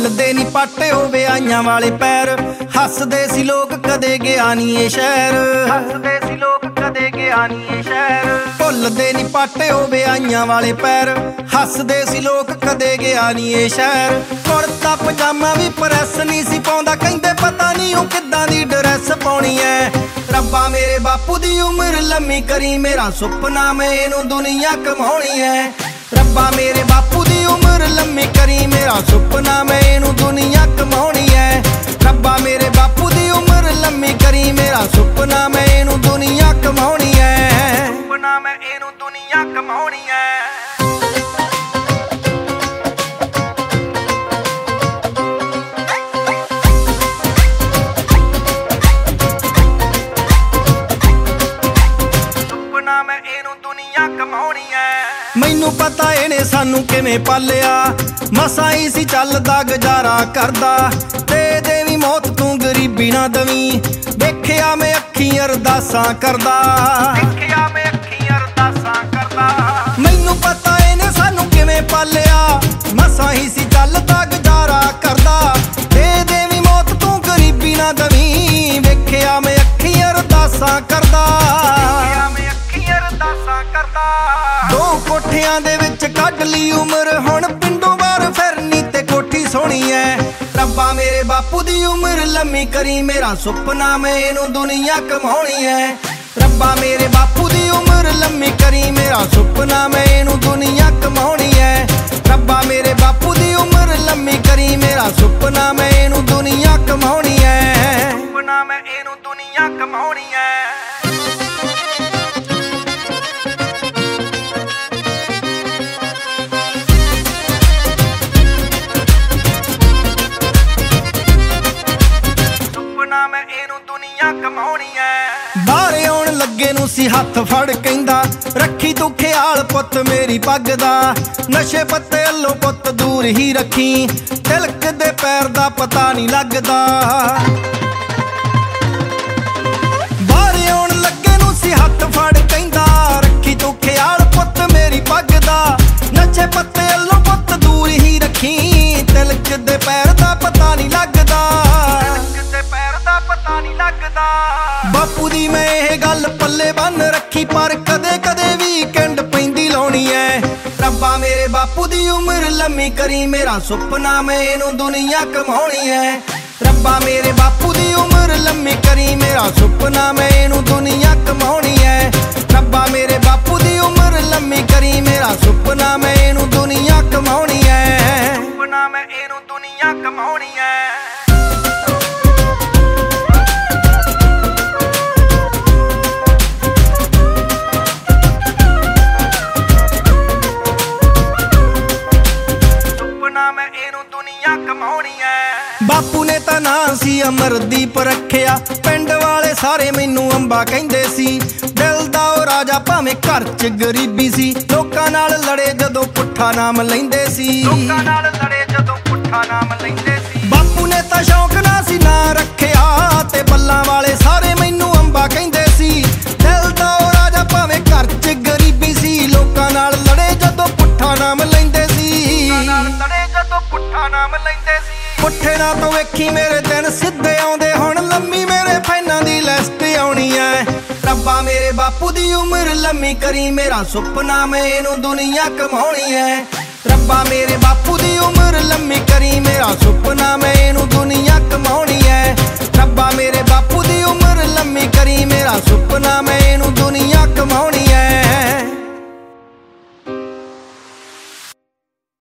ਭੁੱਲਦੇ ਨੀ ਪਾਟੇ ਹੋਵੇ ਆਈਆਂ ਵਾਲੇ ਪੈਰ। ਹੱਸਦੇ ਸੀ ਲੋਕ ਕਦੇ ਗਿਆ ਨੀ ਇਹ ਸ਼ਹਿਰ, ਹੱਸਦੇ ਸੀ ਲੋਕ ਕਦੇ ਗਿਆ ਨੀ ਇਹ ਸ਼ਹਿਰ। ਭੁੱਲਦੇ ਨੀ ਪਾਟੇ ਹੋਵੇ ਆਈਆਂ ਵਾਲੇ ਪੈਰ। ਹੱਸਦੇ ਸੀ ਲੋਕ ਕਦੇ ਗਿਆ ਨੀ ਇਹ ਸ਼ਹਿਰ। ਕੁੜਤਾ ਪਜਾਮਾ ਵੀ ਪ੍ਰੈਸ ਨਹੀਂ ਸੀ ਪਾਉਂਦਾ, ਕਹਿੰਦੇ ਪਤਾ ਨਹੀਂ ਉਹ ਕਿੱਦਾਂ ਦੀ ਡਰੈਸ ਪਾਉਣੀ ਐ। ਰੱਬਾ ਮੇਰੇ ਬਾਪੂ ਦੀ ਉਮਰ ਲੰਮੀ ਕਰੀ, ਮੇਰਾ ਸੁਪਨਾ ਮੈਂ ਇਹਨੂੰ ਦੁਨੀਆ ਕਮਾਉਣੀ ਐ। ਰੱਬਾ ਮੇਰੇ ਬਾਪੂ ਦੀ ਉਮਰ ਲੰਮੀ ਕਰੀ, ਮੇਰਾ ਸੁਪਨਾ ਮੈਂ ਇਹਨੂੰ ਦੁਨੀਆ ਕਮਾਉਣੀ ਐ। ਰੱਬਾ ਮੇਰੇ ਬਾਪੂ ਦੀ ਉਮਰ ਲੰਮੀ ਕਰੀ, ਮੇਰਾ ਸੁਪਨਾ ਮੈਂ ਇਹਨੂੰ ਦੁਨੀਆ ਕਮਾਉਣੀ ਐ। ਸੁਪਨਾ ਮੈਂ ਇਹਨੂੰ ਦੁਨੀਆ ਕਮਾਉਣੀ ਐ। ਮੈਨੂੰ ਪਤਾ ਇਹਨੇ ਸਾਨੂੰ ਕਿਵੇਂ ਪਾਲਿਆ, ਮਸਾਂ ਹੀ ਸੀ ਚੱਲਦਾ ਗੁਜ਼ਾਰਾ ਕਰਦਾ। ਦੇ ਦੇਵੀਂ ਮੌਤ ਤੂੰ ਗਰੀਬੀ ਨਾ ਦਵੀਂ, ਦੇਖਿਆ ਮੈਂ ਅੱਖੀਂ ਅਰਦਾਸਾਂ ਕਰਦਾ, ਦੇਖਿਆ ਮੈਂ ਅੱਖੀਂ ਅਰਦਾਸਾਂ ਕਰਦਾ। ਮੈਨੂੰ ਪਤਾ ਇਹਨੇ ਸਾਨੂੰ ਕਿਵੇਂ ਪਾਲਿਆ, ਮਸਾਂ ਹੀ ਸੀ ਚੱਲਦਾ ਗੁਜ਼ਾਰਾ ਕਰਦਾ। ਦੇ ਦੇਵੀਂ ਮੌਤ ਤੂੰ ਗਰੀਬੀ ਨਾ ਦਵੀਂ, ਵੇਖਿਆ ਮੈਂ ਅੱਖੀਂ ਅਰਦਾਸਾਂ ਕਰਦਾ, ਦੋ ਕੋਠਿਆਂ ਦੇ ਵਿੱਚ ਕੱਢ ਲਈ ਉਮਰ, ਹੁਣ ਪਿੰਡੋਂ ਬਾਹਰ ਫਿਰਨੀ ਤੇ ਕੋਠੀ ਸੋਹਣੀ ਐ। ਰੱਬਾ ਮੇਰੇ ਬਾਪੂ ਦੀ ਉਮਰ ਲੰਮੀ ਕਰੀ, ਮੇਰਾ ਸੁਪਨਾ ਮੈਂ ਇਹਨੂੰ ਦੁਨੀਆ ਕਮਾਉਣੀ ਐ। ਰੱਬਾ ਮੇਰੇ ਬਾਪੂ ਦੀ ਉਮਰ ਲੰਮੀ ਕਰੀ, ਮੇਰਾ ਸੁਪਨਾ ਮੈਂ ਇਹਨੂੰ ਦੁਨੀਆ ਕਮਾਉਣੀ ਐ। ਰੱਬਾ ਮੇਰੇ ਬਾਪੂ ਦੀ ਉਮਰ ਲੰਮੀ ਕਰੀ, ਮੇਰਾ ਸੁਪਨਾ ਮੈਂ ਇਹਨੂੰ ਦੁਨੀਆ ਕਮਾਉਣੀ ਐ। ਸੁਪਨਾ ਮੈਂ ਇਹਨੂੰ ਦੁਨੀਆ ਕਮਾਉਣੀ ਐ। ਬਾਹਰ ਆਉਣ ਲੱਗੇ ਨੂੰ ਸੀ ਹੱਥ ਫੜ ਕਹਿੰਦਾ, ਰੱਖੀ ਤੂੰ ਖਿਆਲ ਪੁੱਤ ਮੇਰੀ ਪੱਗ ਦਾ। ਨਸ਼ੇ ਪੱਤੇ ਵੱਲੋਂ ਪੁੱਤ ਦੂਰ ਹੀ ਰੱਖੀ, ਤਿਲਕਦੇ ਪੈਰ ਦਾ ਪਤਾ ਨਹੀਂ ਲੱਗਦਾ। ਬਾਹਰ ਆਉਣ ਲੱਗੇ ਨੂੰ ਸੀ ਹੱਥ ਫੜ ਕਹਿੰਦਾ, ਰੱਖੀ ਤੂੰ ਖਿਆਲ ਪੁੱਤ ਮੇਰੀ ਪੱਗ ਦਾ। ਨਸ਼ੇ ਪੱਤੇ ਵੱਲੋਂ ਪੁੱਤ ਦੂਰ ਹੀ ਰੱਖੀ, ਤਿਲਕਦੇ ਪੈਰ ਦਾ ਪਤਾ ਨਹੀਂ ਲੱਗਦਾ, ਤਿਲਕਦੇ ਪੈਰ ਦਾ ਪਤਾ ਨਹੀਂ ਲੱਗਦਾ। ਬਾਪੂ ਦੀ ਮੈਂ ਇਹ ਗੱਲ ਪੱਲੇ ਬੰਨ ਰੱਖੀ, ਪਰ ਕਦੇ ਕਦੇ ਵੀਕਐਂਡ ਪੈਂਦੀ ਲਾਉਣੀ ਐ। ਰੱਬਾ ਮੇਰੇ ਬਾਪੂ ਦੀ ਉਮਰ ਲੰਮੀ ਕਰੀ, ਮੇਰਾ ਸੁਪਨਾ ਮੈਂ ਇਹਨੂੰ ਦੁਨੀਆ ਕਮਾਉਣੀ ਐ। ਰੱਬਾ ਮੇਰੇ ਬਾਪੂ ਦੀ ਉਮਰ ਲੰਮੀ ਕਰੀ, ਮੇਰਾ ਸੁਪਨਾ ਮੈਂ ਇਹਨੂੰ ਦੁਨੀਆ ਕਮਾਉਣੀ ਐ। ਰੱਬਾ ਮੇਰੇ ਬਾਪੂ ਦੀ ਉਮਰ ਲੰਮੀ ਕਰੀ, ਮੇਰਾ ਸੁਪਨਾ ਮੈਂ ਇਹਨੂੰ ਦੁਨੀਆ ਕਮਾਉਣੀ ਐ। ਸੁਪਨਾ ਮੈਂ ਇਹਨੂੰ ਦੁਨੀਆ ਕਮਾਉਣੀ ਐ। ਬਾਪੂ ਨੇ ਤਾਂ ਨਾਂ ਸੀ ਅਮਰਦੀਪ ਰੱਖਿਆ, ਪਿੰਡ ਵਾਲੇ ਸਾਰੇ ਮੈਨੂੰ ਅੰਬਾ ਕਹਿੰਦੇ ਸੀ। ਦਿਲ ਦਾ ਉਹ ਰਾਜਾ ਭਾਵੇਂ ਘਰ 'ਚ ਗਰੀਬੀ ਸੀ, ਲੋਕਾਂ ਨਾਲ ਲੜੇ ਜਦੋਂ ਪੁੱਠਾ ਨਾਮ ਲੈਂਦੇ ਸੀ, ਲੋਕਾਂ ਨਾਲ ਲੜੇ ਜਦੋਂ ਪੁੱਠਾ ਨਾਮ ਲੈਂਦੇ ਸੀ। ਬਾਪੂ ਨੇ ਤਾਂ ਸ਼ੌਂਕ ਨਾ ਸੀ ਨਾਂ ਰੱਖਿਆ, ਤੇ ਬੱਲਾਂ ਵਾਲੇ ਸਾਰੇ ਮੈਨੂੰ ਅੰਬਾ ਕਹਿੰਦੇ ਸੀ। ਦਿਲ ਦਾ ਉਹ ਰਾਜਾ ਭਾਵੇਂ ਘਰ 'ਚ ਗਰੀਬੀ ਸੀ, ਲੋਕਾਂ ਨਾਲ ਲੜੇ ਜਦੋਂ ਪੁੱਠਾ ਨਾਮ ਲੈਂਦੇ ਸੀ, ਲੋਕਾਂ ਨਾਲ ਲੜੇ ਜਦੋਂ ਪੁੱਠਾ ਨਾਮ ਲੈਂਦੇ ਸੀ। ਪੁੱਠੇ ਨਾ ਤੋਂ ਵੇਖੀ ਮੇਰੇ ਦਿਨ ਸਿੱਧੇ ਆਉਂਦੇ, ਹੁਣ ਲੰਮੀ ਮੇਰੇ ਫੈਨਾਂ ਦੀ ਲਿਸਟ ਆਉਣੀ ਐ। ਰੱਬਾ ਮੇਰੇ ਬਾਪੂ ਦੀ ਉਮਰ ਲੰਮੀ ਕਰੀ, ਮੇਰਾ ਸੁਪਨਾ ਮੈਂ ਇਹਨੂੰ ਦੁਨੀਆ ਕਮਾਉਣੀ ਐ। ਰੱਬਾ ਮੇਰੇ ਬਾਪੂ ਦੀ ਉਮਰ ਲੰਮੀ ਕਰੀ, ਮੇਰਾ ਸੁਪਨਾ